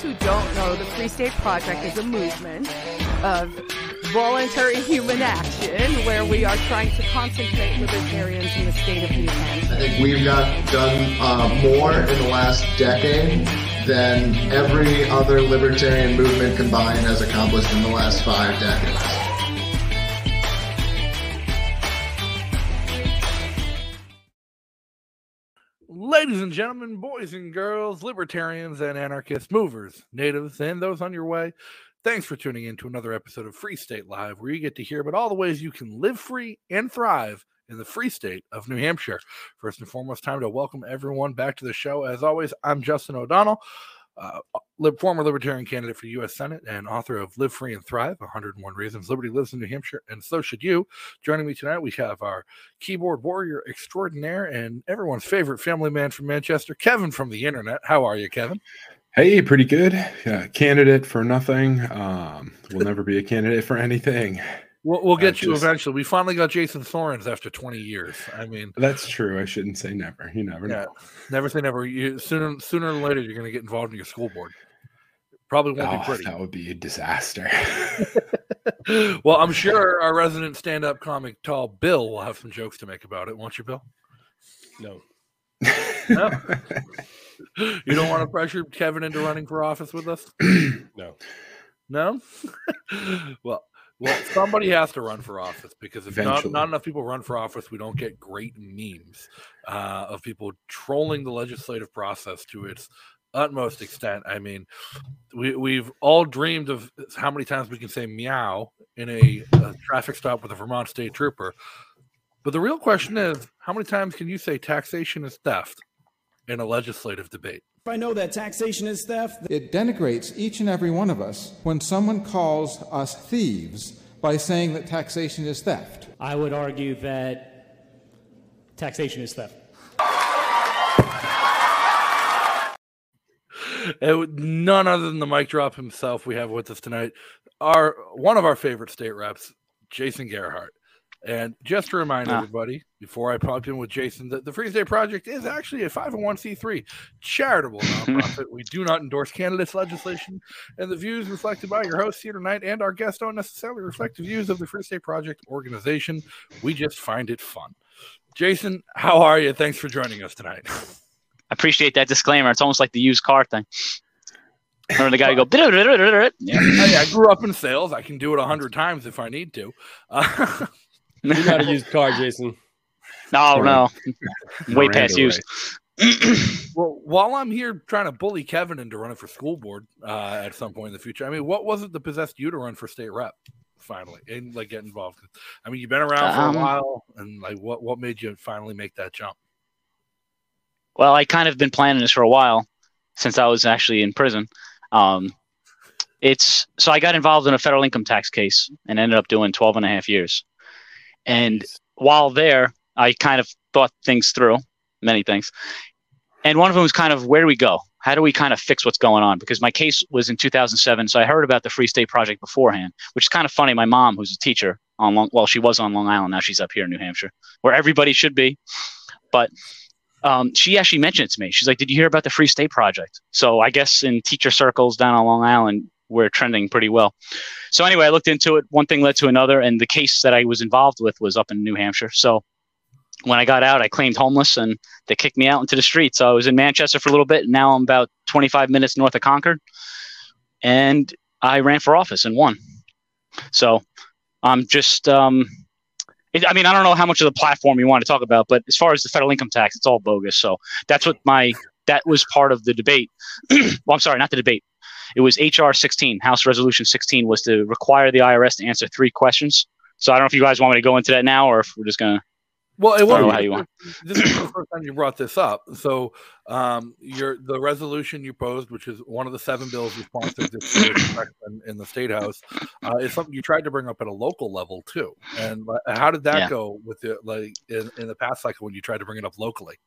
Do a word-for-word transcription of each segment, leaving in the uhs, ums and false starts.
who don't know, the Free State Project is a movement of voluntary human action where we are trying to concentrate libertarians in the state of New Hampshire. I think we've got done uh, more in the last decade than every other libertarian movement combined has accomplished in the last five decades. Ladies and gentlemen, boys and girls, libertarians and anarchist movers, natives, and those on your way, thanks for tuning in to another episode of Free State Live, where you get to hear about all the ways you can live free and thrive in the free state of New Hampshire. First and foremost, time to welcome everyone back to the show. As always, I'm Justin O'Donnell, uh, lib- former Libertarian candidate for U S Senate and author of Live Free and Thrive, one hundred one Reasons Liberty Lives in New Hampshire, and so should you. Joining me tonight, we have our keyboard warrior extraordinaire and everyone's favorite family man from Manchester, Kevin from the internet. How are you, Kevin? Hey, pretty good. Uh, candidate for nothing. Um, will never be a candidate for anything. We'll, we'll get I you just, eventually. We finally got Jason Sorens after twenty years. I mean, that's true. I shouldn't say never. You never yeah, know. Never say never. You, sooner, sooner or later, you're going to get involved in your school board. Probably won't Oh, be pretty. that would be a disaster. Well, I'm sure our resident stand-up comic, Tall Bill, will have some jokes to make about it. Won't you, Bill? No. No? You don't want to pressure Kevin into running for office with us? No. No? well, well, somebody has to run for office, because if not, not enough people run for office, we don't get great memes uh, of people trolling the legislative process to its utmost extent. I mean, we, we've all dreamed of how many times we can say meow in a, a traffic stop with a Vermont state trooper. But the real question is, how many times can you say taxation is theft in a legislative debate? I know that taxation is theft. It denigrates each and every one of us when someone calls us thieves by saying that taxation is theft. I would argue that taxation is theft. It, none other than the mic drop himself we have with us tonight, our one of our favorite state reps, Jason Gerhardt. And just to remind ah. everybody, before I pop in with Jason, that the Free State Project is actually a five oh one c three charitable nonprofit. We do not endorse candidates' legislation, and the views reflected by your hosts here tonight and our guests don't necessarily reflect the views of the Free State Project organization. We just find it fun. Jason, how are you? Thanks for joining us tonight. I appreciate that disclaimer. It's almost like the used car thing. Remember the guy go, yeah. Hey, I grew up in sales. I can do it a hundred times if I need to. Uh, You're not a used car, Jason. No, no. Way past used. Well, while I'm here trying to bully Kevin into running for school board uh, at some point in the future, I mean, what was it that possessed you to run for state rep finally and like get involved? I mean, you've been around for um, a while, and like, what what made you finally make that jump? Well, I kind of been planning this for a while since I was actually in prison. Um, it's so I got involved in a federal income tax case and ended up doing twelve and a half years. And while there, I kind of thought things through, many things. And one of them was kind of, where do we go? How do we kind of fix what's going on? Because my case was in two thousand seven, so I heard about the Free State Project beforehand, which is kind of funny. My mom, who's a teacher on Long, well, she was on Long Island, now she's up here in New Hampshire, where everybody should be. But um, she actually mentioned it to me. She's like, did you hear about the Free State Project? So I guess in teacher circles down on Long Island, we're trending pretty well. So anyway, I looked into it. One thing led to another, and the case that I was involved with was up in New Hampshire. So when I got out, I claimed homeless, and they kicked me out into the street. So I was in Manchester for a little bit, and now I'm about twenty-five minutes north of Concord, and I ran for office and won. So I'm just, um, it, I mean, I don't know how much of the platform you want to talk about, but as far as the federal income tax, it's all bogus. So that's what my, that was part of the debate. Well, I'm sorry, not the debate. It was H R sixteen, House Resolution sixteen, was to require the I R S to answer three questions. So I don't know if you guys want me to go into that now, or if we're just going to. Well, it wasn't. How you want. This is the first time you brought this up. So um, your the resolution you posed, which is one of the seven bills you sponsored this year in, in the State House, uh, is something you tried to bring up at a local level too. And uh, how did that yeah. go with the like in, in the past cycle when you tried to bring it up locally?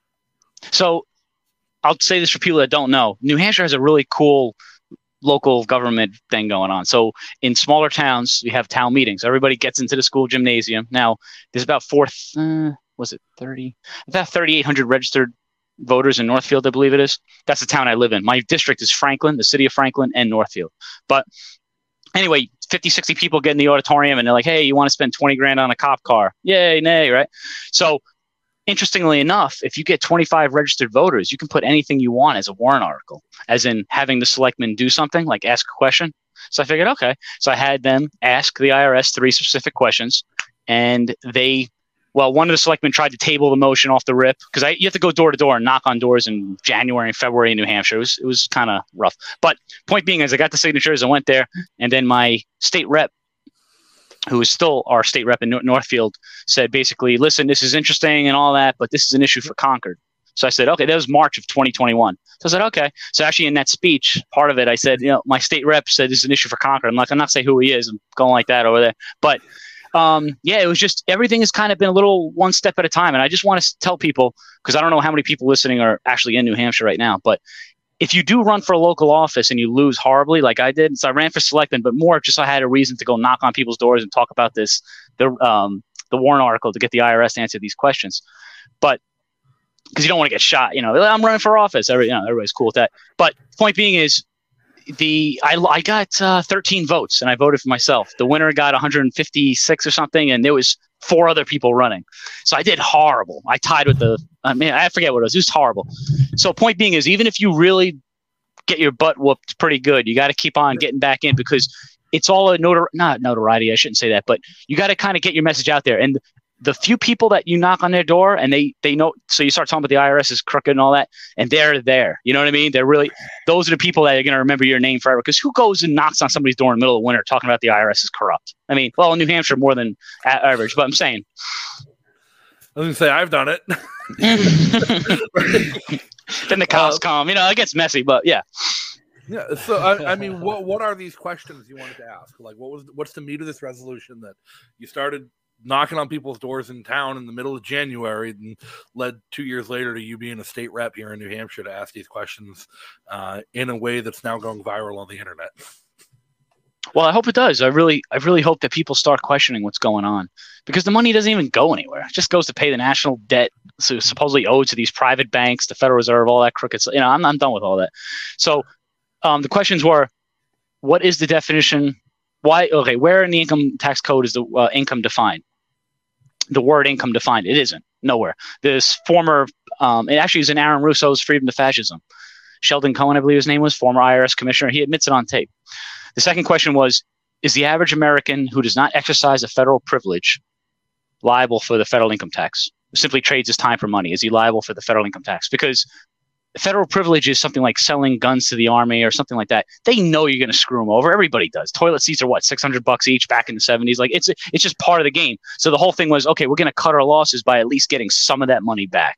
So I'll say this for people that don't know. New Hampshire has a really cool local government thing going on. So in smaller towns, you have town meetings. Everybody gets into the school gymnasium. Now, there's about four, uh, was it thirty? About thirty-eight hundred registered voters in Northfield, I believe it is. That's the town I live in. My district is Franklin, the city of Franklin, and Northfield. But anyway, fifty, sixty people get in the auditorium, and they're like, hey, you want to spend twenty grand on a cop car? Yay, nay, right? So interestingly enough, if you get twenty-five registered voters, you can put anything you want as a warrant article, as in having the selectmen do something, like ask a question. So I figured, okay. So I had them ask the I R S three specific questions, and they, well, one of the selectmen tried to table the motion off the rip, because I you have to go door to door and knock on doors in January and February in New Hampshire. It was, it was kind of rough. But point being is I got the signatures, I went there, and then my state rep, who is still our state rep in Northfield, said basically, listen, this is interesting and all that, but this is an issue for Concord. So I said, okay, that was March of twenty twenty-one. So I said, okay. So actually in that speech, part of it, I said, you know, my state rep said this is an issue for Concord. I'm like, I'm not saying who he is. I'm going like that over there. But um, yeah, it was just, everything has kind of been a little one step at a time. And I just want to tell people, because I don't know how many people listening are actually in New Hampshire right now, but if you do run for a local office and you lose horribly, like I did, so I ran for selectman, but more just so I had a reason to go knock on people's doors and talk about this, the um, the warrant article to get the I R S to answer these questions. But because you don't want to get shot, you know, I'm running for office. Every, you know, everybody's cool with that. But point being is, the I, I got uh, thirteen votes and I voted for myself. The winner got one hundred fifty-six or something, and there was four other people running. So I did horrible. I tied with the, I mean, I forget what it was. It was horrible. So point being is, even if you really get your butt whooped pretty good, you got to keep on getting back in, because it's all a notor- not notoriety. I shouldn't say that, but you got to kind of get your message out there. And the few people that you knock on their door and they, they know, so you start talking about the I R S is crooked and all that, and they're there, you know what I mean? They're really, those are the people that are going to remember your name forever. Because who goes and knocks on somebody's door in the middle of winter talking about the I R S is corrupt? I mean, well, in New Hampshire more than average, but I'm saying. I was going to say, I've done it. Then the cops uh, come, you know, it gets messy, but yeah. Yeah. So, I, I mean, what what are these questions you wanted to ask? Like, what was, what's the meat of this resolution that you started knocking on people's doors in town in the middle of January and led two years later to you being a state rep here in New Hampshire to ask these questions uh, in a way that's now going viral on the internet? Well, I hope it does. I really, I really hope that people start questioning what's going on, because the money doesn't even go anywhere. It just goes to pay the national debt so supposedly owed to these private banks, the Federal Reserve, all that crooked. You know, I'm, I'm done with all that. So um, the questions were, what is the definition? Why? Okay, where in the income tax code is the uh, income defined? The word income defined? It isn't. Nowhere. This former, um, it actually is in Aaron Russo's Freedom to Fascism. Sheldon Cohen, I believe his name was, former I R S commissioner. He admits it on tape. The second question was, is the average American who does not exercise a federal privilege liable for the federal income tax? Who simply trades his time for money? Is he liable for the federal income tax? Because federal privilege is something like selling guns to the army or something like that. They know you're going to screw them over. Everybody does. Toilet seats are what, six hundred bucks each back in the seventies. Like it's it's just part of the game. So the whole thing was, okay, we're going to cut our losses by at least getting some of that money back.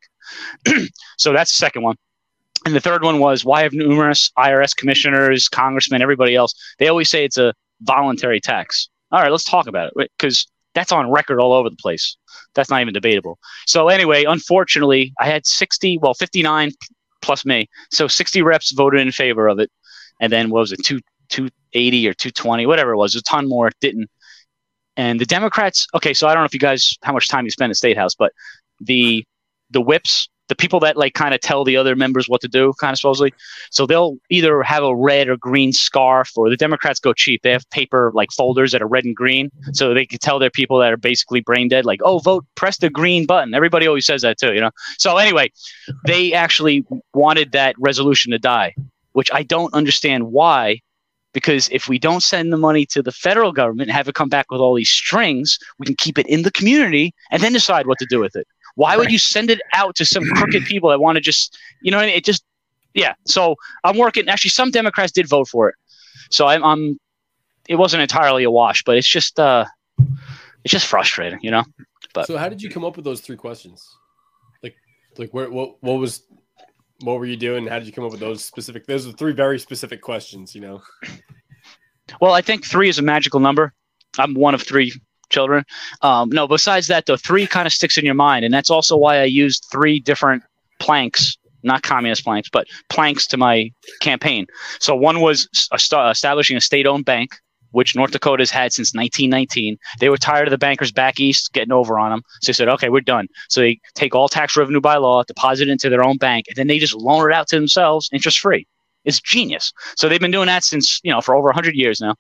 So that's the second one. And the third one was, why have numerous I R S commissioners, congressmen, everybody else, they always say it's a voluntary tax. All right, let's talk about it, because that's on record all over the place. That's not even debatable. So anyway, unfortunately, I had sixty, well, fifty-nine plus me. So sixty reps voted in favor of it. And then what was it, two, two eighty or two twenty, whatever it was, a ton more didn't. And the Democrats, okay, so I don't know if you guys, how much time you spend in the State House, but the the whips, the people that like kind of tell the other members what to do, kind of supposedly. So they'll either have a red or green scarf, or the Democrats go cheap. They have paper like folders that are red and green, so they can tell their people that are basically brain dead, like, oh, vote, press the green button. Everybody always says that too, you know? So anyway, they actually wanted that resolution to die, which I don't understand why, because if we don't send the money to the federal government and have it come back with all these strings, we can keep it in the community and then decide what to do with it. Why would you send it out to some crooked people that want to just, you know what I mean? It just, yeah. So I'm working. Actually, some Democrats did vote for it. So I'm, I'm it wasn't entirely a wash, but it's just, uh, it's just frustrating, you know? But so how did you come up with those three questions? Like, like where, what, what was, what were you doing? How did you come up with those specific, those are three very specific questions, you know? Well, I think three is a magical number. I'm one of three children. Um, no, besides that, though, three kind of sticks in your mind. And that's also why I used three different planks, not communist planks, but planks to my campaign. So one was establishing a state-owned bank. which North Dakota's had since nineteen nineteen. They were tired of the bankers back east getting over on them. So they said, okay, we're done. So they take all tax revenue by law, deposit it into their own bank, and then they just loan it out to themselves interest free. It's genius. So they've been doing that since, you know, for over one hundred years now.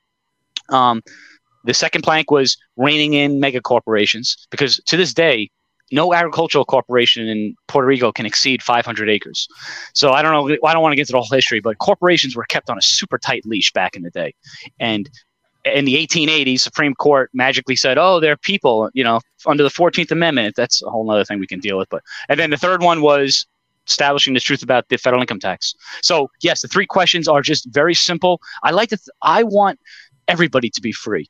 Um, the second plank was reining in mega corporations, because to this day, no agricultural corporation in Puerto Rico can exceed five hundred acres. So I don't know. I don't want to get into the whole history, but corporations were kept on a super tight leash back in the day. And in the eighteen eighties, Supreme Court magically said, oh, they're people, you know, under the fourteenth Amendment. That's a whole other thing we can deal with. But and then the third one was establishing the truth about the federal income tax. So yes, the three questions are just very simple. I like to. Th- I want everybody to be free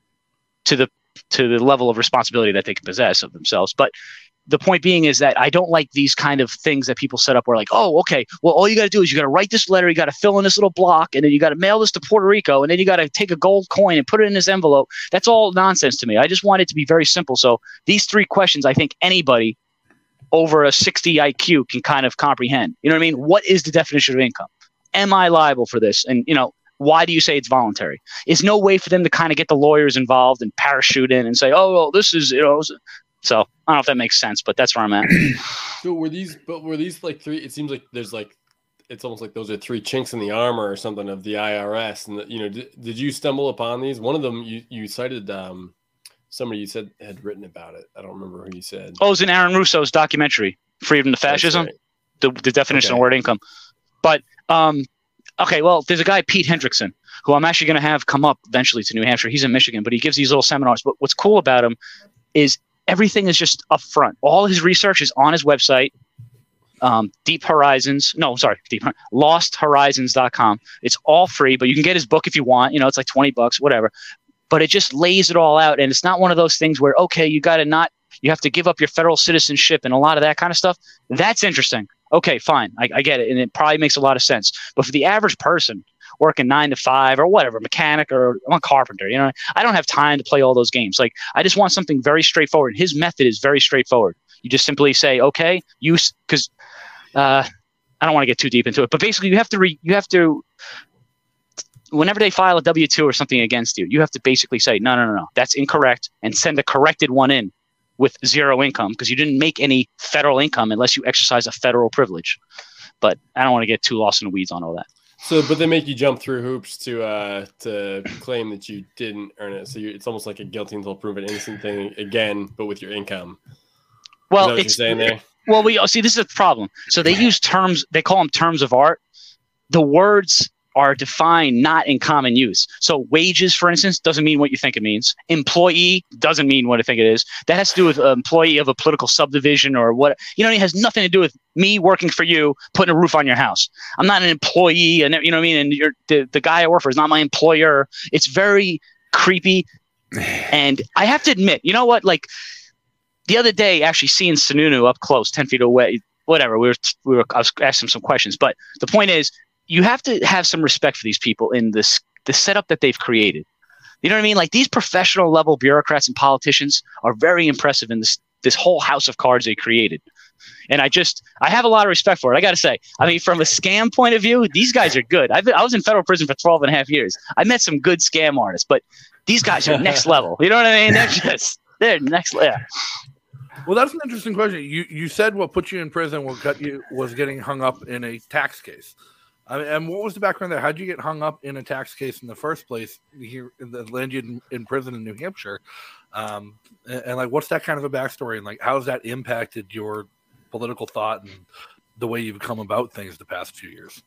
to the to the level of responsibility that they can possess of themselves. But the point being is that I don't like these kind of things that people set up where like, oh, okay, well, all you got to do is you got to write this letter, you got to fill in this little block, and then you got to mail this to Puerto Rico, and then you got to take a gold coin and put it in this envelope. That's all nonsense to me. I just want it to be very simple. So these three questions, I think anybody over a sixty I Q can kind of comprehend. You know what I mean? What is the definition of income? Am I liable for this? And, you know, why do you say it's voluntary? Is no way for them to kind of get the lawyers involved and parachute in and say, oh, well, this is, you know, so I don't know if that makes sense, but that's where I'm at. So were these, but were these like three, it seems like there's like, it's almost like those are three chinks in the armor or something of the I R S. And, the, you know, did, did you stumble upon these? One of them, you, you cited um, somebody you said had written about it. I don't remember who you said. Oh, it was in Aaron Russo's documentary, Freedom to Fascism, right. the, the definition okay. of word income. But, um, okay, well, there's a guy, Pete Hendrickson, who I'm actually going to have come up eventually to New Hampshire. He's in Michigan, but he gives these little seminars. But what's cool about him is everything is just up front. All his research is on his website, um, Deep Horizons. No, sorry, Deep lost horizons dot com. It's all free, but you can get his book if you want. You know, it's like twenty bucks, whatever. But it just lays it all out. And it's not one of those things where, okay, you got to not, you have to give up your federal citizenship and a lot of that kind of stuff. That's interesting. Okay, fine. I, I get it. And it probably makes a lot of sense. But for the average person working nine to five or whatever, mechanic or I'm a carpenter, you know, I don't have time to play all those games. Like, I just want something very straightforward. His method is very straightforward. You just simply say, okay, you, because uh, I don't want to get too deep into it, but basically you have to, re, you have to, whenever they file a W two or something against you, you have to basically say, no, no, no, no, that's incorrect, and send a corrected one in with zero income, because you didn't make any federal income unless you exercise a federal privilege. But I don't want to get too lost in the weeds on all that. So, but they make you jump through hoops to uh, to claim that you didn't earn it. So you, it's almost like a guilty until proven innocent thing again, but with your income. Well, what it's you're saying there. Well, we see this is a problem. So they use terms. They call them terms of art. The words are defined not in common use. So wages, for instance, doesn't mean what you think it means. Employee doesn't mean what I think it is. That has to do with an employee of a political subdivision or what, you know, it has nothing to do with me working for you, putting a roof on your house. I'm not an employee, and you know what I mean? And you're, the, the guy I work for is not my employer. It's very creepy. And I have to admit, you know what? Like the other day, actually seeing Sununu up close, ten feet away, whatever, we were, we were, I was asking him some questions, but the point is, you have to have some respect for these people in this the setup that they've created. You know what I mean? Like these professional level bureaucrats and politicians are very impressive in this this whole house of cards they created. And I just I have a lot of respect for it. I got to say, I mean, from a scam point of view, these guys are good. I've been, I was in federal prison for twelve and a half years. I met some good scam artists, but these guys are next level. You know what I mean? They're just they're next level. Well, that's an interesting question. You you said what put you in prison, what got you was getting hung up in a tax case. I mean, and what was the background there? How'd you get hung up in a tax case in the first place here that landed you in, in prison in New Hampshire? Um, and, and like, what's that kind of a backstory? And like, how's that impacted your political thought and the way you've come about things the past few years?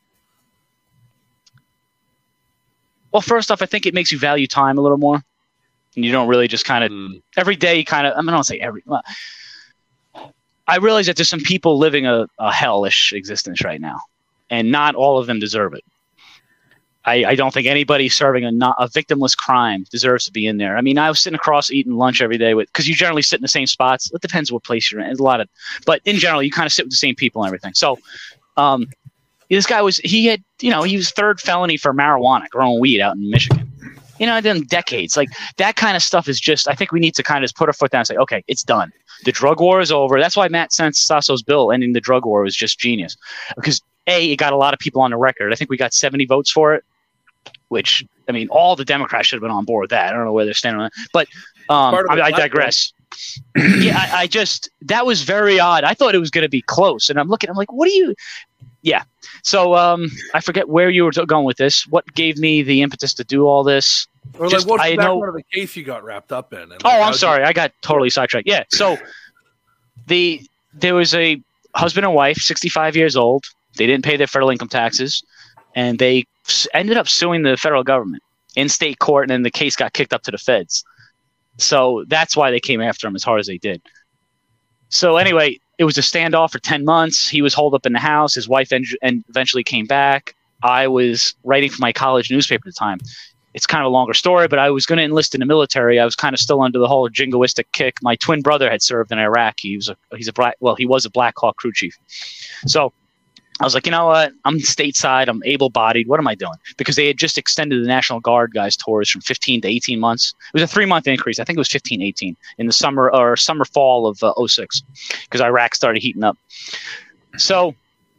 Well, first off, I think it makes you value time a little more. And you don't really just kind of mm. every day kind of, I mean, I don't say every, well, I realize that there's some people living a, a hellish existence right now. And not all of them deserve it. I, I don't think anybody serving a, not, a victimless crime deserves to be in there. I mean, I was sitting across eating lunch every day with, because you generally sit in the same spots. It depends what place you're in. There's a lot of, but in general, you kind of sit with the same people and everything. So, um, this guy was, he had, you know, he was third felony for marijuana, growing weed out in Michigan. You know, in decades, like that kind of stuff is just, I think we need to kind of just put our foot down and say, okay, it's done. The drug war is over. That's why Matt Sasso's bill ending the drug war was just genius, because A, it got a lot of people on the record. I think we got seventy votes for it, which I mean, all the Democrats should have been on board with that. I don't know where they're standing on that, but um, I, I digress. yeah, I, I just that was very odd. I thought it was going to be close, and I'm looking. I'm like, what do you? Yeah. So um, I forget where you were going with this. What gave me the impetus to do all this? Or Just, like, what's I the know. background of the case you got wrapped up in? And like, Oh, I'm how'd sorry. you- I got totally sidetracked. Yeah. So the there was a husband and wife, sixty-five years old. They didn't pay their federal income taxes, and they s- ended up suing the federal government in state court, and then the case got kicked up to the feds. So that's why they came after him as hard as they did. So anyway, it was a standoff for ten months. He was holed up in the house. His wife en- and eventually came back. I was writing for my college newspaper at the time. It's kind of a longer story, but I was going to enlist in the military. I was kind of still under the whole jingoistic kick. My twin brother had served in Iraq. He was a he's a black well, he was a Black Hawk crew chief. So I was like, you know what? I'm stateside. I'm able-bodied. What am I doing? Because they had just extended the National Guard guys' tours from fifteen to eighteen months. It was a three-month increase. I think it was fifteen, eighteen in the summer or summer fall of uh, oh six because Iraq started heating up. So,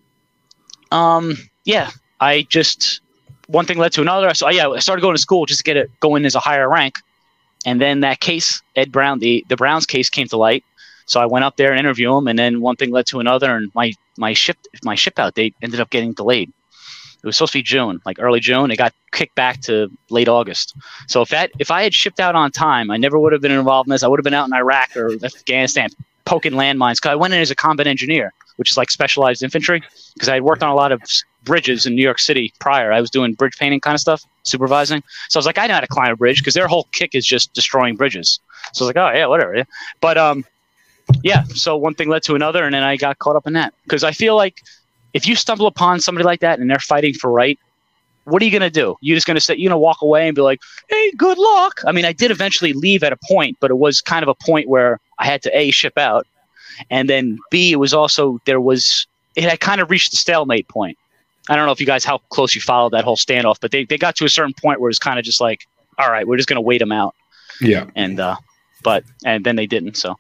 um, yeah, I just one thing led to another. So yeah, I started going to school just to get it going as a higher rank. And then that case, Ed Brown, the, the Browns case came to light. So I went up there and interviewed him, and then one thing led to another, and my my ship my ship out date ended up getting delayed. It was supposed to be June, like early June. It got kicked back to late August. So if that if I had shipped out on time, I never would have been involved in this. I would have been out in Iraq or Afghanistan poking landmines. Because I went in as a combat engineer, which is like specialized infantry, because I had worked on a lot of bridges in New York City prior. I was doing bridge painting kind of stuff, supervising. So I was like, I know how to climb a bridge because their whole kick is just destroying bridges. So I was like, oh yeah, whatever. Yeah. But um. Yeah, so one thing led to another, and then I got caught up in that. Because I feel like if you stumble upon somebody like that and they're fighting for right, what are you going to do? You're just going to say, you know, walk away and be like, hey, good luck. I mean, I did eventually leave at a point, but it was kind of a point where I had to, A, ship out. And then, B, it was also, there was, it had kind of reached the stalemate point. I don't know if you guys, how close you followed that whole standoff, but they, they got to a certain point where it's kind of just like, all right, we're just going to wait them out. Yeah. And, uh, but, and then they didn't, so.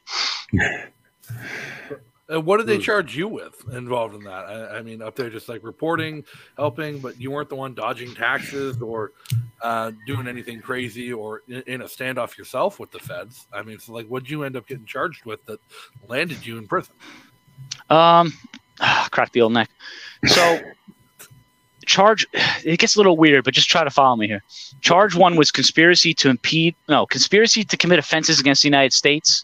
Uh, what did they charge you with involved in that? I, I mean, up there just like reporting, helping, but you weren't the one dodging taxes or uh, doing anything crazy or in, in a standoff yourself with the feds. I mean, so like, what'd you end up getting charged with that landed you in prison? Um, ah, crack the old neck. So, charge, it gets a little weird, but just try to follow me here. Charge one was conspiracy to impede, no, conspiracy to commit offenses against the United States.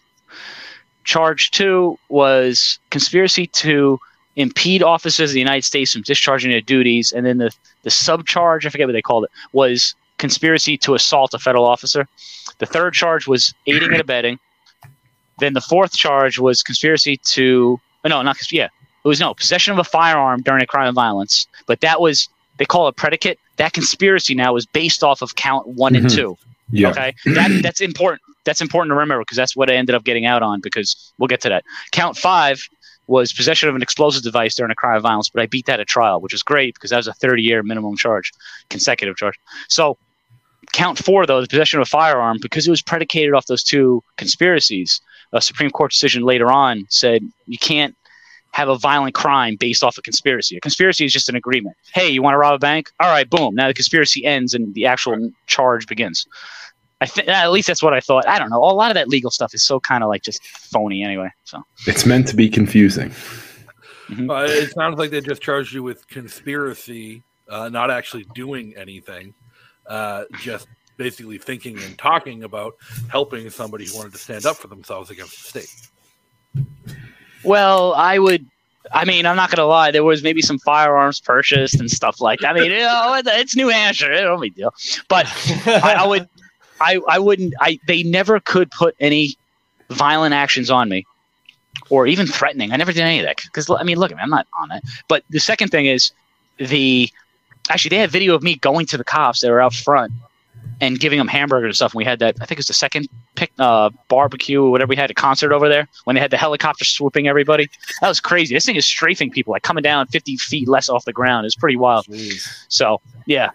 Charge two was conspiracy to impede officers of the United States from discharging their duties. And then the, the subcharge, I forget what they called it, was conspiracy to assault a federal officer. The third charge was aiding and abetting. Then the fourth charge was conspiracy to, oh, no, not, yeah, it was no, possession of a firearm during a crime of violence. But that was, they call it predicate. That conspiracy now is based off of count one mm-hmm. and two. Yeah. Okay, that that's important. That's important to remember because that's what I ended up getting out on. Because we'll get to that. Count five was possession of an explosive device during a crime of violence, but I beat that at trial, which is great because that was a thirty-year minimum charge, consecutive charge. So, count four though, the possession of a firearm, because it was predicated off those two conspiracies. A Supreme Court decision later on said you can't have a violent crime based off a conspiracy. A conspiracy is just an agreement. Hey, you want to rob a bank? All right, boom. Now the conspiracy ends and the actual charge begins. I think at least that's what I thought. I don't know. A lot of that legal stuff is so kind of like just phony anyway. So it's meant to be confusing. Mm-hmm. Uh, it sounds like they just charged you with conspiracy, uh, not actually doing anything, uh, just basically thinking and talking about helping somebody who wanted to stand up for themselves against the state. Well, I would. I mean, I'm not going to lie. There was maybe some firearms purchased and stuff like that. I mean, you know, it's New Hampshire. It's no big deal. But I, I would. I, I wouldn't I they never could put any violent actions on me or even threatening. I never did any of that because I mean look at me, I'm not on that. But the second thing is the actually they had video of me going to the cops that were out front and giving them hamburgers and stuff. And we had that I think it was the second pick uh, barbecue or whatever we had a concert over there when they had the helicopter swooping everybody. That was crazy. This thing is strafing people like coming down fifty feet less off the ground. It's pretty wild. Jeez. So yeah.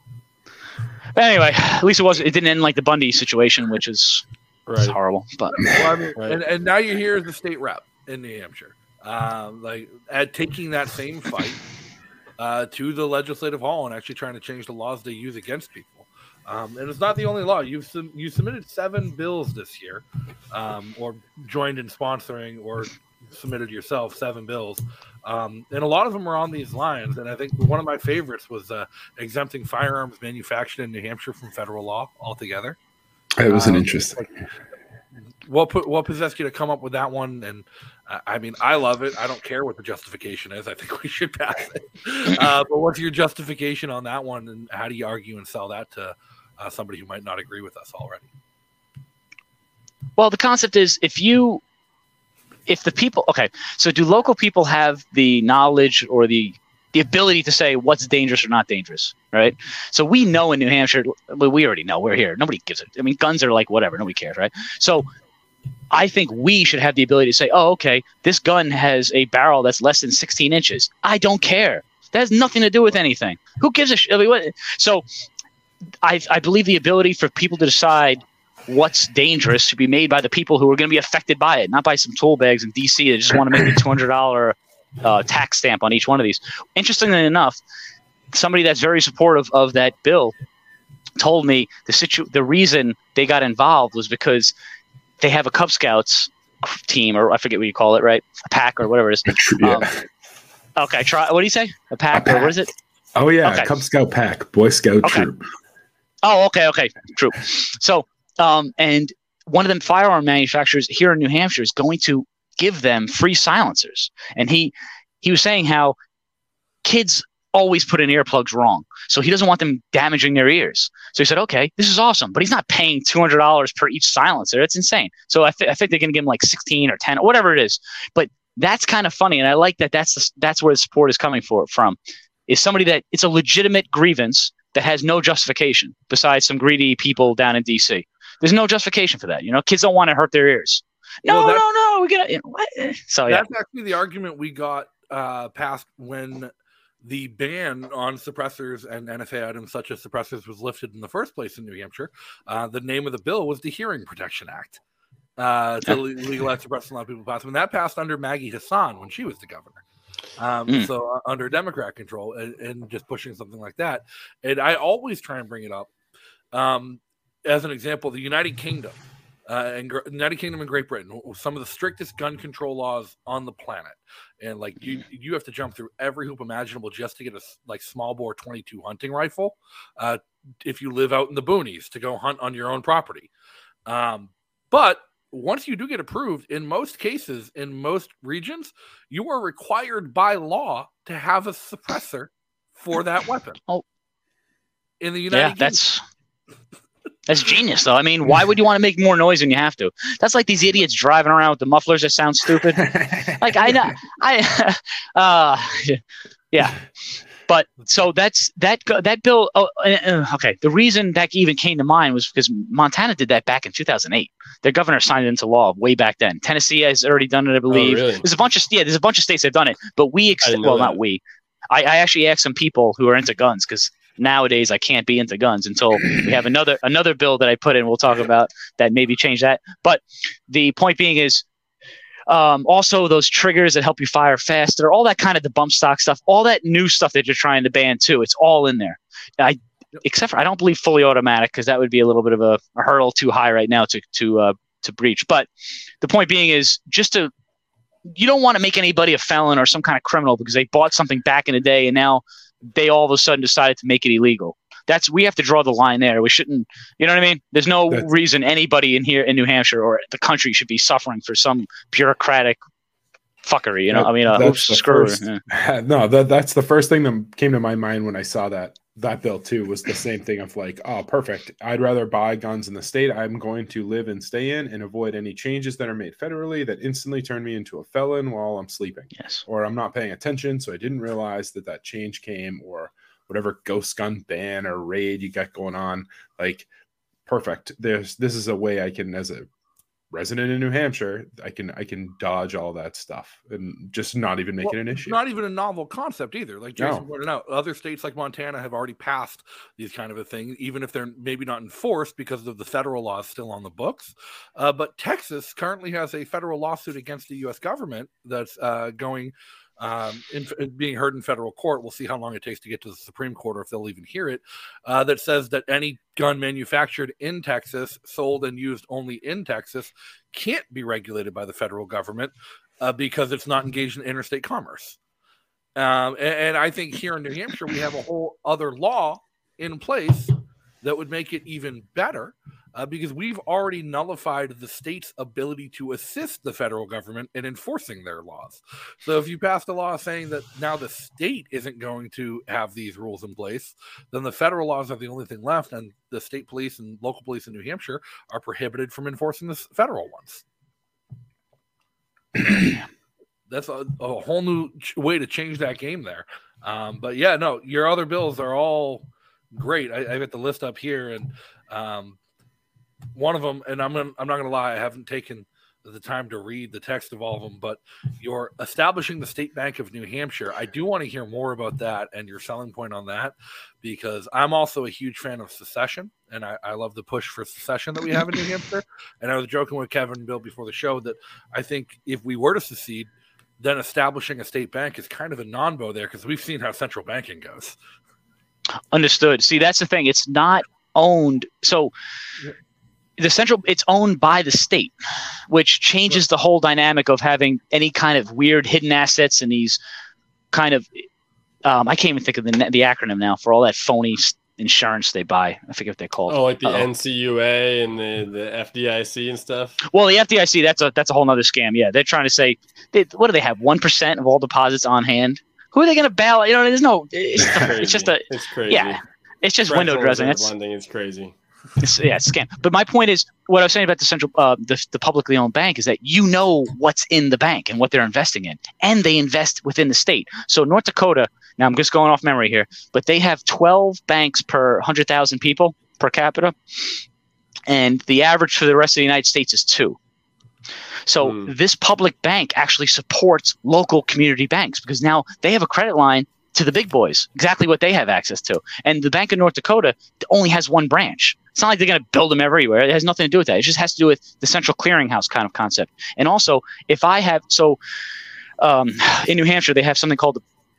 But anyway, at least it was. It didn't end like the Bundy situation, which is right. horrible. But well, I mean, right. and, and now you're here as the state rep in New Hampshire, um, like at taking that same fight uh, to the legislative hall and actually trying to change the laws they use against people. Um, and it's not the only law. You've sub- you submitted seven bills this year, um, or joined in sponsoring, or submitted yourself seven bills. Um, and a lot of them are on these lines. And I think one of my favorites was uh, exempting firearms manufactured in New Hampshire from federal law altogether. It was an um, interesting. What put what possessed you to come up with that one? And uh, I mean, I love it. I don't care what the justification is. I think we should pass it. Uh, but what's your justification on that one? And how do you argue and sell that to uh, somebody who might not agree with us already? Well, the concept is if you, if the people, okay, so do local people have the knowledge or the the ability to say what's dangerous or not dangerous, right? So we know in New Hampshire, we already know, we're here. Nobody gives it. I mean, guns are like whatever. Nobody cares, right? So I think we should have the ability to say, oh, okay, this gun has a barrel that's less than sixteen inches. I don't care. That has nothing to do with anything. Who gives a shit? I mean, what? So I, I believe the ability for people to decide what's dangerous should be made by the people who are going to be affected by it, not by some tool bags in D C that just want to make a two hundred dollars uh, tax stamp on each one of these. Interestingly enough, somebody that's very supportive of that bill told me the situ- the reason they got involved was because they have a Cub Scouts team, or I forget what you call it, right? A pack or whatever it is. Yeah. Um, okay, try. What do you say? A pack, A pack. or what is it? Oh yeah, Okay. Cub Scout pack, Boy Scout Okay. troop. Oh, okay, okay, true. So, um, and one of them firearm manufacturers here in New Hampshire is going to give them free silencers, and he he was saying how kids always put in earplugs wrong, so he doesn't want them damaging their ears. So he said, okay, this is awesome, but he's not paying two hundred dollars per each silencer. It's insane. So I, th- I think they're going to give him like sixteen or ten or whatever it is. But that's kind of funny, and I like that. That's the, that's where the support is coming for from. Is somebody that it's a legitimate grievance that has no justification besides some greedy people down in D C. There's no justification for that. You know, kids don't want to hurt their ears. No, Well, that's- no, no. We got you know, what? So yeah. That's actually the argument we got uh, passed when the ban on suppressors and N F A items such as suppressors was lifted in the first place in New Hampshire. Uh, the name of the bill was the Hearing Protection Act uh, to le- legalize suppressors. A lot of people passed, and that passed under Maggie Hassan when she was the governor. Um, Mm. So uh, under Democrat control, and, and just pushing something like that. And I always try and bring it up um, as an example. The United Kingdom. Uh, and Gr- United Kingdom and Great Britain, some of the strictest gun control laws on the planet, and like you, you have to jump through every hoop imaginable just to get a s- like small bore twenty-two hunting rifle. Uh, if you live out in the boonies to go hunt on your own property, um, but once you do get approved, in most cases, in most regions, you are required by law to have a suppressor for that weapon. Oh, in the United yeah, Kingdom. that's that's genius, though. I mean, why would you want to make more noise when you have to? That's like these idiots driving around with the mufflers that sound stupid. Like I know, I, uh, yeah. But so that's that go- that bill. Oh, uh, okay. The reason that even came to mind was because Montana did that back in two thousand eight. Their governor signed it into law way back then. Tennessee has already done it, I believe. really? There's a bunch of yeah, there's a bunch of states that have done it, but we ex- I didn't know well, that. not we. I, I actually asked some people who are into guns because nowadays I can't be into guns until we have another another bill that I put in. We'll talk about that. Maybe change that. But the point being is. Um, also, those triggers that help you fire faster, all that kind of the bump stock stuff, all that new stuff that you're trying to ban too. It's all in there. I, except for I don't believe fully automatic because that would be a little bit of a, a hurdle too high right now to to uh, to breach. But the point being is just to you don't want to make anybody a felon or some kind of criminal because they bought something back in the day and now they all of a sudden decided to make it illegal. That's we have to draw the line there. We shouldn't, you know what I mean? There's no That's- reason anybody in here in New Hampshire or the country should be suffering for some bureaucratic fuckery. You know, That- I mean, uh, that's oops, the screw. first- Yeah. No, that that's the first thing that came to my mind when I saw that that bill too. Was the same thing of like, oh, perfect. I'd rather buy guns in the state I'm going to live and stay in, and avoid any changes that are made federally that instantly turn me into a felon while I'm sleeping, Yes. or I'm not paying attention, so I didn't realize that that change came, or whatever ghost gun ban or raid you got going on. Like, perfect. There's this is a way I can, as a resident in New Hampshire, I can I can dodge all that stuff and just not even make Well, it an it's issue. not even a novel concept either. Like Jason No. pointed out, other states like Montana have already passed these kind of a thing, even if they're maybe not enforced because of the federal laws still on the books. Uh, but Texas currently has a federal lawsuit against the U S government that's uh, going um, in, in being heard in federal court. We'll see how long it takes to get to the Supreme Court or if they'll even hear it, uh, that says that any gun manufactured in Texas, sold and used only in Texas, can't be regulated by the federal government uh, because it's not engaged in interstate commerce. Um, and, and I think here in New Hampshire, we have a whole other law in place that would make it even better. Uh, because we've already nullified the state's ability to assist the federal government in enforcing their laws. So if you passed a law saying that now the state isn't going to have these rules in place, then the federal laws are the only thing left, and the state police and local police in New Hampshire are prohibited from enforcing the federal ones. That's a, a whole new ch- way to change that game there. Um, but yeah, no, your other bills are all great. I, I got the list up here, and um, one of them, and I'm gonna, I'm not going to lie, I haven't taken the time to read the text of all of them, but you're establishing the State Bank of New Hampshire. I do want to hear more about that and your selling point on that, because I'm also a huge fan of secession, and I, I love the push for secession that we have in New Hampshire. And I was joking with Kevin and Bill before the show that I think if we were to secede, then establishing a state bank is kind of a non-bo there, because we've seen how central banking goes. Understood. See, that's the thing. It's not owned. So the central, it's owned by the state, which changes the whole dynamic of having any kind of weird hidden assets and these kind of, um, I can't even think of the the acronym now for all that phony insurance they buy. I forget what they're called. Oh, like the Uh-oh. N C U A and the, the F D I C and stuff. Well, the F D I C, that's a that's a whole nother scam. Yeah, they're trying to say, they, what do they have? One percent of all deposits on hand. Who are they going to bail? You know, there's no. It's, it's just a. It's crazy. Yeah, it's just window dressing. That's lending. It's crazy. It's, yeah, it's a scam. But my point is, what I was saying about the central, uh, the, the publicly owned bank is that you know what's in the bank and what they're investing in, and they invest within the state. So North Dakota. Now I'm just going off memory here, but they have twelve banks per one hundred thousand people per capita, and the average for the rest of the United States is two. So mm. this public bank actually supports local community banks, because now they have a credit line to the big boys, exactly what they have access to. And the Bank of North Dakota only has one branch. It's not like they're going to build them everywhere. It has nothing to do with that. It just has to do with the central clearinghouse kind of concept. And also, if I have – so um, in New Hampshire, they have something called the,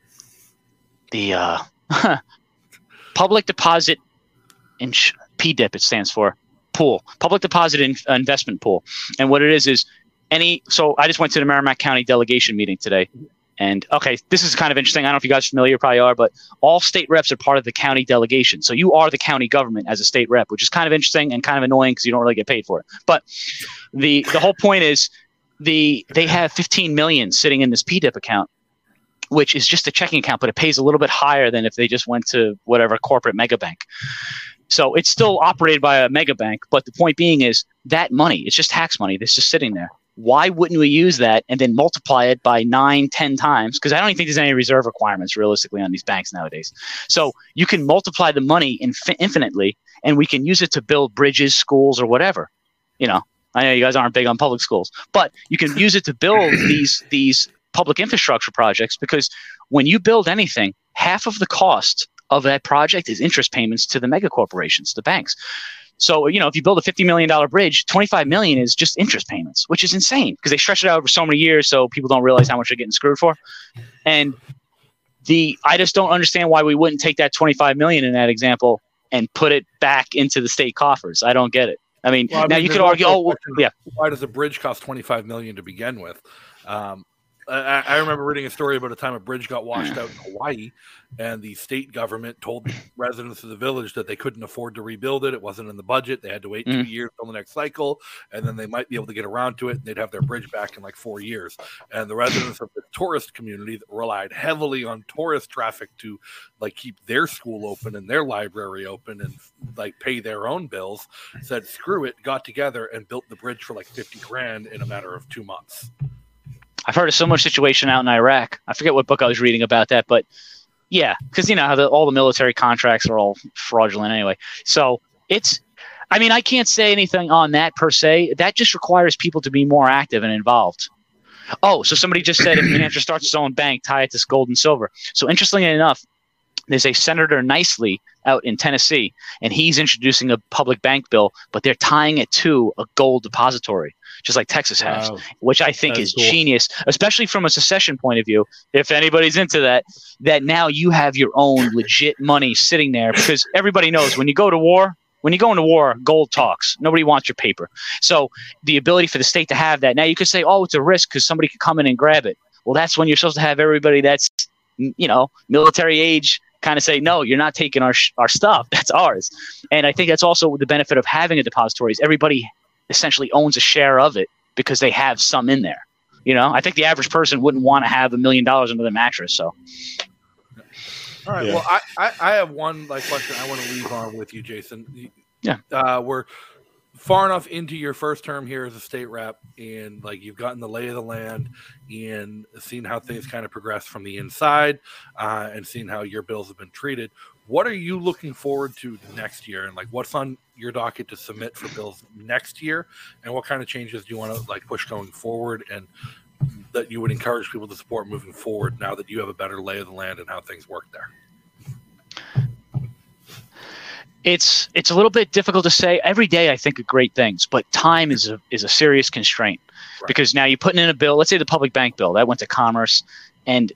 the uh, Public Deposit in P D I P, it stands for, pool, Public Deposit in, uh, Investment Pool. And what it is is any – so I just went to the Merrimack County delegation meeting today. And, okay, this is kind of interesting. I don't know if you guys are familiar, probably are, but all state reps are part of the county delegation. So you are the county government as a state rep, which is kind of interesting and kind of annoying because you don't really get paid for it. But the the whole point is the they have fifteen million dollars sitting in this P D I P account, which is just a checking account, but it pays a little bit higher than if they just went to whatever corporate mega bank. So it's still operated by a mega bank, but the point being is that money, it's just tax money that's just sitting there. Why wouldn't we use that and then multiply it by nine, ten times? Because I don't even think there's any reserve requirements realistically on these banks nowadays. So you can multiply the money inf- infinitely, and we can use it to build bridges, schools, or whatever. You know, I know you guys aren't big on public schools, but you can use it to build these these public infrastructure projects, because when you build anything, half of the cost of that project is interest payments to the mega corporations, the banks. So, you know, if you build a fifty million dollars bridge, twenty-five million dollars is just interest payments, which is insane because they stretch it out over so many years so people don't realize how much they're getting screwed for. And the I just don't understand why we wouldn't take that twenty-five million dollars in that example and put it back into the state coffers. I don't get it. I mean, well, I now mean, you could argue, oh, well, yeah. Why does a bridge cost twenty-five million dollars to begin with? Um, I, I remember reading a story about a time a bridge got washed out in Hawaii, and the state government told residents of the village that they couldn't afford to rebuild it. It wasn't in the budget. They had to wait mm. two years till the next cycle, and then they might be able to get around to it, and they'd have their bridge back in like four years. And the residents of the tourist community that relied heavily on tourist traffic to like keep their school open and their library open and like pay their own bills said, screw it, got together and built the bridge for like fifty grand in a matter of two months. I've heard of similar situation out in Iraq. I forget what book I was reading about that, but yeah, because you know how the, all the military contracts are all fraudulent anyway. So it's, I mean, I can't say anything on that per se. That just requires people to be more active and involved. Oh, so somebody just said if New Hampshire starts its own bank, tie it to gold and silver. So interestingly enough, there's a Senator Nicely out in Tennessee, and he's introducing a public bank bill, but they're tying it to a gold depository, just like Texas has, Wow. which I think That's is cool. genius, especially from a secession point of view. If anybody's into that, that now you have your own legit money sitting there, because everybody knows when you go to war, when you go into war, gold talks. Nobody wants your paper. So the ability for the state to have that, now you could say, oh, it's a risk because somebody could come in and grab it. Well, that's when you're supposed to have everybody that's, you know, military age kind of say, no, you're not taking our sh- our stuff. That's ours. And I think that's also the benefit of having a depository is everybody essentially owns a share of it because they have some in there. You know, I think the average person wouldn't want to have a million dollars under their mattress. So, all right. Yeah. Well, I, I, I have one like question I want to leave on with you, Jason. Yeah. Uh, we're far enough into your first term here as a state rep, and like you've gotten the lay of the land and seen how things kind of progress from the inside, uh, and seen how your bills have been treated. What are you looking forward to next year, and like what's on your docket to submit for bills next year, and what kind of changes do you want to like push going forward, and that you would encourage people to support moving forward now that you have a better lay of the land and how things work there? It's it's a little bit difficult to say. Every day I think of great things, but time is a is a serious constraint. Right. Because now you're putting in a bill. Let's say the public bank bill that went to Commerce, and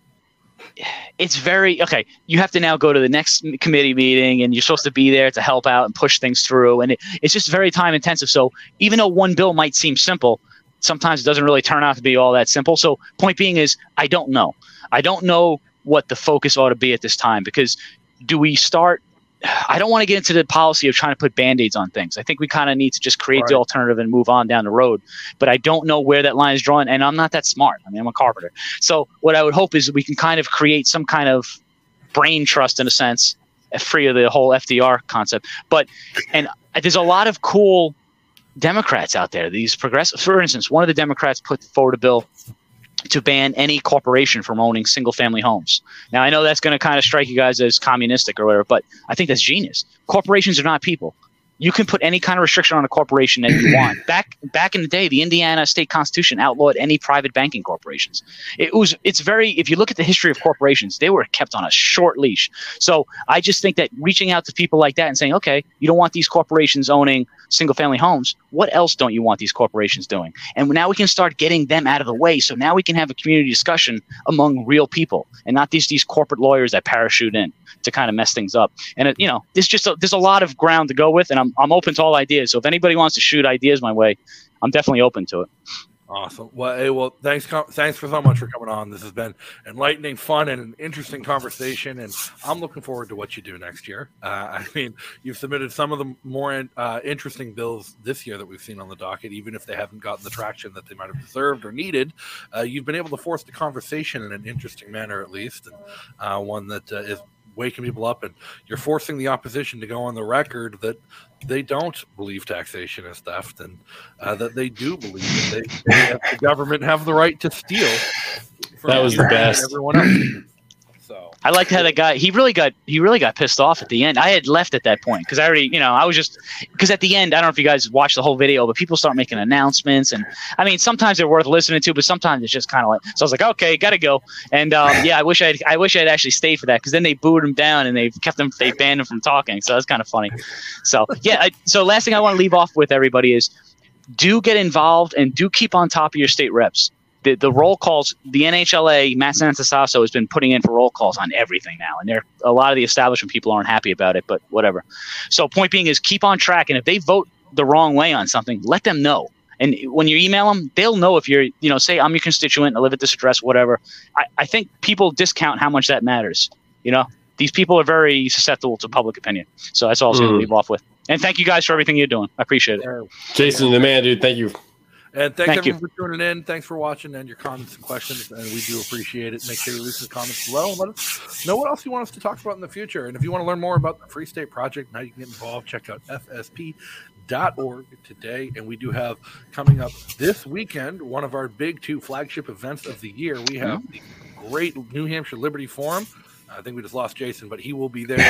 it's very okay. You have to now go to the next committee meeting, and you're supposed to be there to help out and push things through, and it, it's just very time intensive. So even though one bill might seem simple, sometimes it doesn't really turn out to be all that simple. So point being is, I don't know. I don't know what the focus ought to be at this time, because do we start? I don't want to get into the policy of trying to put Band-Aids on things. I think we kind of need to just create Right. the alternative and move on down the road. But I don't know where that line is drawn, and I'm not that smart. I mean, I'm a carpenter. So what I would hope is we can kind of create some kind of brain trust in a sense, free of the whole F D R concept. But and there's a lot of cool Democrats out there, these progressive. For instance, one of the Democrats put forward a bill to ban any corporation from owning single-family homes. Now, I know that's going to kind of strike you guys as communistic or whatever, but I think that's genius. Corporations are not people. You can put any kind of restriction on a corporation that you want. Back back in the day, the Indiana state constitution outlawed any private banking corporations. It was it's very if you look at the history of corporations, they were kept on a short leash. So I just think that reaching out to people like that and saying, okay, you don't want these corporations owning single family homes. What else don't you want these corporations doing? And now we can start getting them out of the way. So now we can have a community discussion among real people and not these these corporate lawyers that parachute in to kind of mess things up. And it, you know, there's just a, there's a lot of ground to go with, and I'm I'm open to all ideas. So if anybody wants to shoot ideas my way, I'm definitely open to it. Awesome. Well, hey, well, thanks, thanks for so much for coming on. This has been enlightening, fun, and an interesting conversation, and I'm looking forward to what you do next year. Uh, I mean, you've submitted some of the more uh, interesting bills this year that we've seen on the docket, even if they haven't gotten the traction that they might have deserved or needed. Uh, you've been able to force the conversation in an interesting manner, at least, and uh, one that uh, is waking people up, and you're forcing the opposition to go on the record that they don't believe taxation is theft, and uh, that they do believe that they, they have, the government have the right to steal. From That was you the and best. Everyone else. So I liked how that guy he really got he really got pissed off at the end. I had left at that point because I already you know I was just because at the end I don't know if you guys watched the whole video, but people start making announcements, and I mean sometimes they're worth listening to, but sometimes it's just kind of like so I was like okay, gotta go. And um, yeah, I wish I I wish I'd actually stayed for that because then they booed him down and they kept him they banned him from talking, so that's kind of funny. So yeah, I, so last thing I want to leave off with everybody is do get involved and do keep on top of your state reps. The, the roll calls, the N H L A, Matt Santasasso has been putting in for roll calls on everything now. And there, a lot of the establishment people aren't happy about it, but whatever. So point being is keep on track. And if they vote the wrong way on something, let them know. And when you email them, they'll know if you're, you know, say I'm your constituent, I live at this address, whatever. I, I think people discount how much that matters. You know, these people are very susceptible to public opinion. So that's all I was going to leave off with. And thank you guys for everything you're doing. I appreciate it. Jason, the man, dude. Thank you. And thanks Thank everyone for tuning in. Thanks for watching and your comments and questions. And we do appreciate it. Make sure you leave some comments below and let us know what else you want us to talk about in the future. And if you want to learn more about the Free State Project, now you can get involved. Check out F S P dot org today. And we do have coming up this weekend one of our big two flagship events of the year. We have the great New Hampshire Liberty Forum. I think we just lost Jason, but he will be there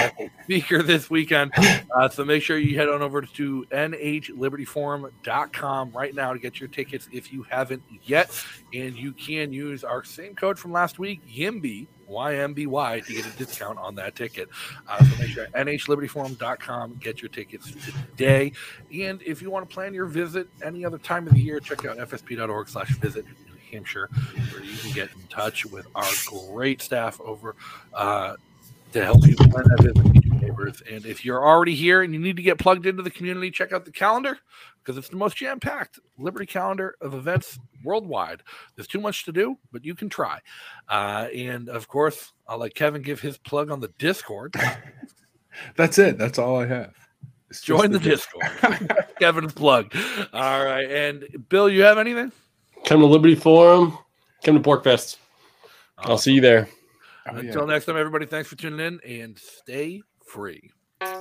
speaker this weekend. Uh, so make sure you head on over to N H Liberty Forum dot com right now to get your tickets if you haven't yet. And you can use our same code from last week, YIMBY, Y M B Y, to get a discount on that ticket. Uh, so make sure N H Liberty Forum dot com, get your tickets today. And if you want to plan your visit any other time of the year, check out F S P dot org slash visit New Hampshire, where you can get in touch with our great staff over uh, to help you plan that visit with your neighbors. And if you're already here and you need to get plugged into the community, check out the calendar, because it's the most jam-packed Liberty calendar of events worldwide. There's too much to do, but you can try. Uh, and, of course, I'll let Kevin give his plug on the Discord. That's it. That's all I have. It's Join the, the Discord. Kevin's plug. All right. And, Bill, you have anything? Come to Liberty Forum. Come to PorcFest. Awesome. I'll see you there. Oh, Until yeah. next time, everybody, thanks for tuning in, and stay free.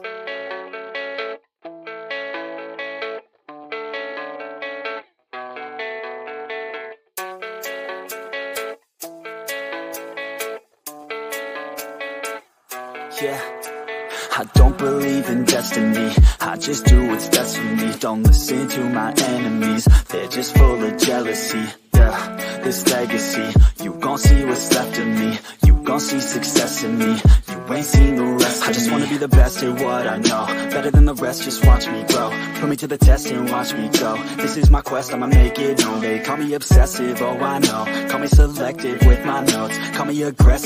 Yeah, I don't believe in destiny. I just do what's best for me. Don't listen to my enemies, they're just full of jealousy. Yeah, this legacy, you gon' see what's left of me. You gon' see success in me. You ain't seen the rest of I just me. Wanna be the best at what I know, better than the rest, just watch me grow. Put me to the test and watch me go. This is my quest, I'ma make it known. They call me obsessive, oh I know. Call me selective with my notes. Call me aggressive.